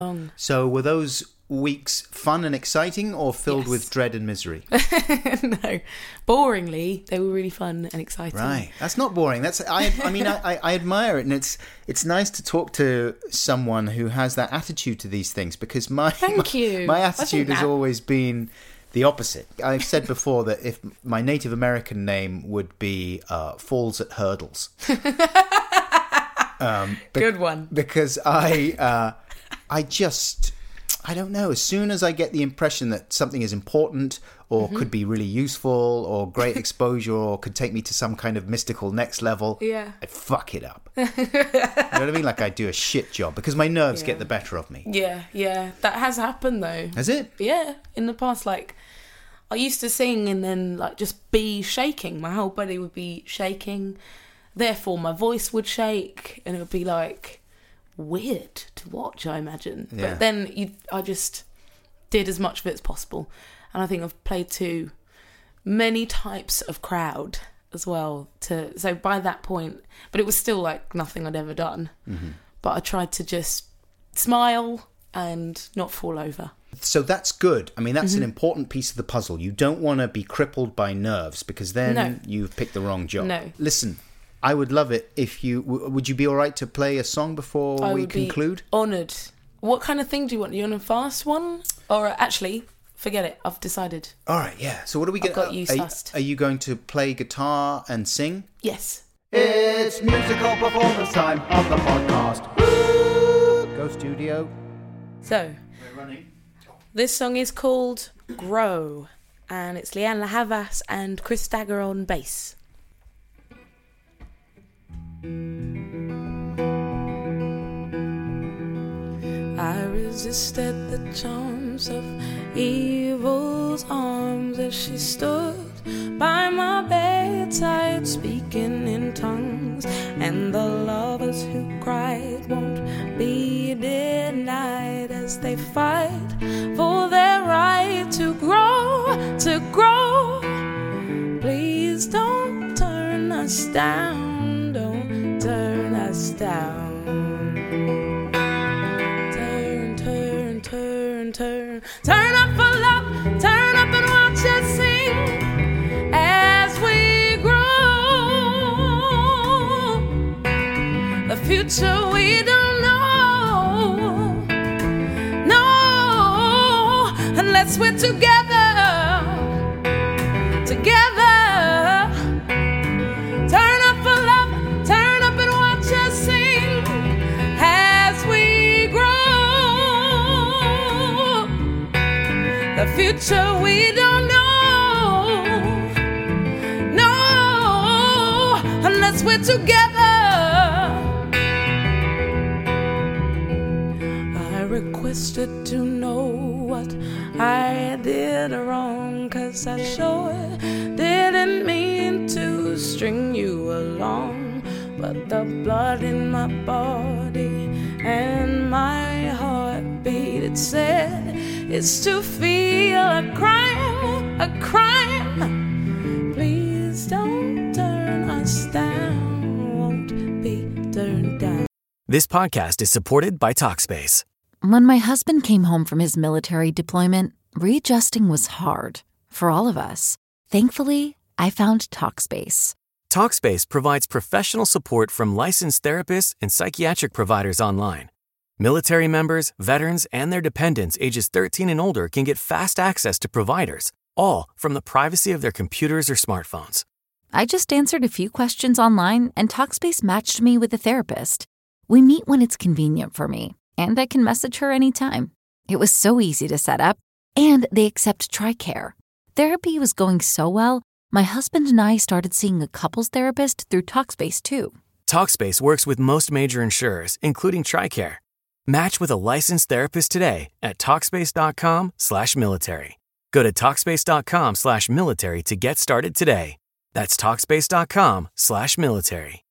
So were those weeks fun and exciting or filled with dread and misery? No. Boringly, they were really fun and exciting. Right. That's not boring. I admire it, and it's nice to talk to someone who has that attitude to these things, because my attitude has always been the opposite. I've said before that if my Native American name would be Falls at Hurdles. Good one. Because I don't know, as soon as I get the impression that something is important or could be really useful or great exposure or could take me to some kind of mystical next level, I fuck it up. You know what I mean? Like I do a shit job because my nerves get the better of me. Yeah. That has happened though. Has it? Yeah. In the past, like, I used to sing and then like just be shaking. My whole body would be shaking. Therefore, my voice would shake and it would be like weird to watch, I imagine. Yeah. But then I just did as much of it as possible. And I think I've played to many types of crowd as well. So by that point, but it was still like nothing I'd ever done. Mm-hmm. But I tried to just smile and not fall over. So that's good. I mean, that's an important piece of the puzzle. You don't want to be crippled by nerves because then you've picked the wrong job. No. Listen, I would love it if you... Would you be all right to play a song before we conclude? I would be honoured. What kind of thing do you want? You want a fast one? Or actually, forget it. I've decided. All right, yeah. So what are we going to... I've got you sussed. Are you going to play guitar and sing? Yes. It's musical performance time on the podcast. Woo! Go studio. So, we're running. This song is called Grow. And it's Leanne La Havas and Chris Dagger on bass. I resisted the charms of evil's arms as she stood by my bedside speaking in tongues, and the lovers who cried won't be denied as they fight for their right to grow, to grow. Please don't turn us down, don't turn us down. Turn up for love, turn up and watch us sing as we grow. The future we don't know, no, unless we're together. Turn up for love, turn up and watch us sing as we grow. The future we don't know, no, unless we're together. I requested to know what I did wrong, 'cause I sure didn't mean to string you along. But the blood in my body and my heartbeat, it said it's to feel a crime, a crime. Please don't turn us down, won't be turned down. This podcast is supported by Talkspace. When my husband came home from his military deployment, readjusting was hard for all of us. Thankfully, I found Talkspace. Talkspace provides professional support from licensed therapists and psychiatric providers online. Military members, veterans, and their dependents ages 13 and older can get fast access to providers, all from the privacy of their computers or smartphones. I just answered a few questions online, and Talkspace matched me with a therapist. We meet when it's convenient for me, and I can message her anytime. It was so easy to set up, and they accept TRICARE. Therapy was going so well, my husband and I started seeing a couples therapist through Talkspace too. Talkspace works with most major insurers, including TRICARE. Match with a licensed therapist today at Talkspace.com/military. Go to Talkspace.com/military to get started today. That's Talkspace.com/military.